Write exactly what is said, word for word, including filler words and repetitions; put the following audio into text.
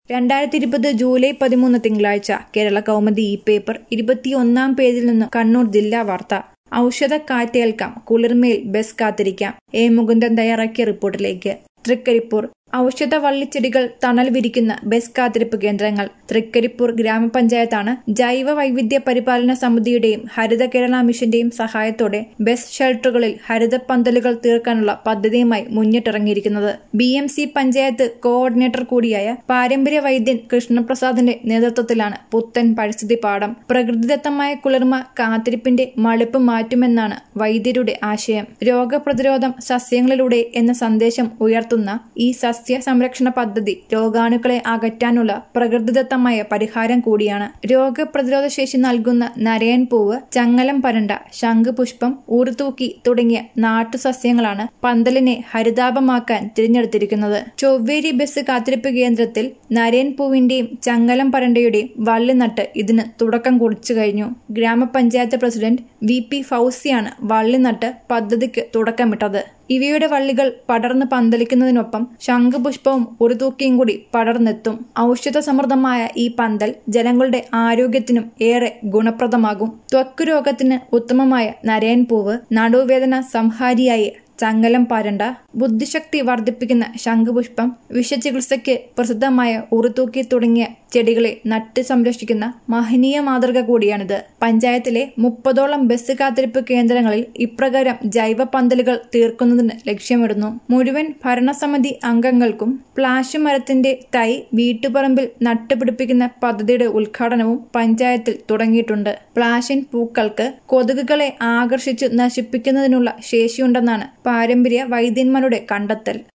രണ്ടായിരത്തി ഇരുപത് ജൂലൈ പതിമൂന്ന് തിങ്കളാഴ്ച കേരള കൗമുദി ഈ പേപ്പർ ഇരുപത്തിയൊന്നാം പേജിൽ നിന്ന് കണ്ണൂർ ജില്ലാ വാർത്ത. ഔഷധ കാറ്റേൽക്കാം, കുളിർമയിൽ ബസ് കാത്തിരിക്കാം. എ മുകുന്ദൻ തയ്യാറാക്കിയ റിപ്പോർട്ടിലേക്ക്. തൃക്കരിപ്പൂർ ഔഷധ വള്ളിച്ചെടികൾ തണൽ വിരിക്കുന്ന ബസ് കാത്തിരിപ്പ് കേന്ദ്രങ്ങൾ. തൃക്കരിപ്പൂർ ഗ്രാമപഞ്ചായത്താണ് ജൈവ വൈവിധ്യ പരിപാലന സമിതിയുടെയും ഹരിത കേരള മിഷന്റെയും സഹായത്തോടെ ബസ് ഷെൽട്ടറുകളിൽ ഹരിത പന്തലുകൾ തീർക്കാനുള്ള പദ്ധതിയുമായി മുന്നിട്ടിറങ്ങിയിരിക്കുന്നത്. B M C panchayat coordinator കൂടിയായ പാരമ്പര്യ വൈദ്യൻ കൃഷ്ണപ്രസാദിന്റെ നേതൃത്വത്തിലാണ് പുത്തൻ പരിസ്ഥിതി പാഠം. പ്രകൃതിദത്തമായ കുളിർമ കാത്തിരിപ്പിന്റെ മടുപ്പ് മാറ്റുമെന്നാണ് വൈദ്യരുടെ ആശയം. രോഗപ്രതിരോധം സസ്യങ്ങളിലൂടെ എന്ന സന്ദേശം ഉയർത്തുന്ന ഈ സസ്യ സംരക്ഷണ പദ്ധതി രോഗാണുക്കളെ അകറ്റാനുള്ള പ്രകൃതിദത്തമായ പരിഹാരം കൂടിയാണ്. രോഗപ്രതിരോധ ശേഷി നൽകുന്ന നരയൻ പൂവ്, ചങ്ങലം പരണ്ട, ശംഖുപുഷ്പം, ഊർത്തൂക്കി തുടങ്ങിയ നാട്ടുസസ്യങ്ങളാണ് പന്തലിനെ ഹരിതാപമാക്കാൻ തിരഞ്ഞെടുത്തിരിക്കുന്നത്. ചൊവ്വേരി ബസ് കാത്തിരിപ്പ് കേന്ദ്രത്തിൽ നരയൻ പൂവിന്റെയും ചങ്ങലം പരണ്ടയുടെയും വള്ളി നട്ട് ഇതിന് തുടക്കം കുറിച്ചു കഴിഞ്ഞു. ഗ്രാമപഞ്ചായത്ത് പ്രസിഡന്റ് വി പി ഫൗസിയാണ് വള്ളി നട്ട് പദ്ധതിക്ക് തുടക്കമിട്ടത്. ഇവയുടെ വള്ളികൾ പടർന്ന് പന്തലിക്കുന്നതിനൊപ്പം ശംഖുപുഷ്പവും ഉറുതൂക്കിയും കൂടി പടർന്നെത്തും. ഔഷധ സമൃദ്ധമായ ഈ പന്തൽ ജനങ്ങളുടെ ആരോഗ്യത്തിനും ഏറെ ഗുണപ്രദമാകും. ത്വക്ക് രോഗത്തിന് ഉത്തമമായ നരയൻ പൂവ്, നടുവേദന സംഹാരിയായി ചങ്ങലം പരണ്ട, ബുദ്ധിശക്തി വർദ്ധിപ്പിക്കുന്ന ശംഖുപുഷ്പം, വിഷചികിത്സയ്ക്ക് പ്രസിദ്ധമായ ഉറുതൂക്കി തുടങ്ങിയ ചെടികളെ നട്ട് സംരക്ഷിക്കുന്ന മഹനീയ മാതൃക കൂടിയാണിത്. പഞ്ചായത്തിലെ മുപ്പതോളം ബസ് കാത്തിരിപ്പ് കേന്ദ്രങ്ങളിൽ ഇപ്രകാരം ജൈവ പന്തലുകൾ തീർക്കുന്നതിന് ലക്ഷ്യമിടുന്നു. മുഴുവൻ ഭരണസമിതി അംഗങ്ങൾക്കും പ്ലാശ് മരത്തിന്റെ തൈ വീട്ടുപറമ്പിൽ നട്ടുപിടിപ്പിക്കുന്ന പദ്ധതിയുടെ ഉദ്ഘാടനവും പഞ്ചായത്തിൽ തുടങ്ങിയിട്ടുണ്ട്. പ്ലാശിൻ പൂക്കൾക്ക് കൊതുകുകളെ ആകർഷിച്ചു നശിപ്പിക്കുന്നതിനുള്ള ശേഷിയുണ്ടെന്നാണ് പാരമ്പര്യ വൈദ്യന്മാരുടെ കണ്ടെത്തൽ.